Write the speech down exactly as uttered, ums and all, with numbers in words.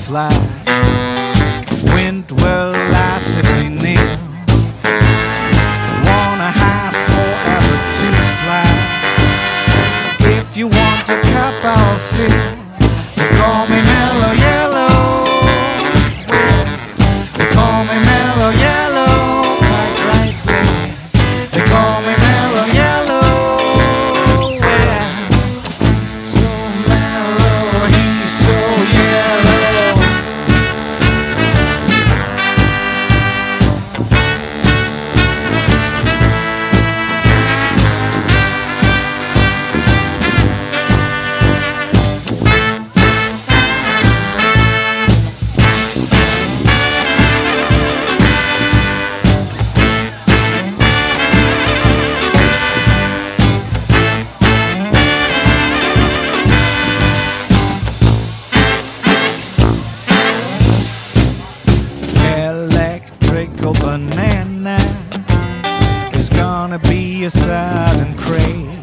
fly. Wind velocity nil. Wanna have forever to fly. If you want your cup, I'll fill. They call me Mellow Yellow. They call me Mellow Yellow, quite rightly. They call me Mellow Yellow. Yeah. So mellow, he's so yellow. Electrical banana is gonna be a sudden craze.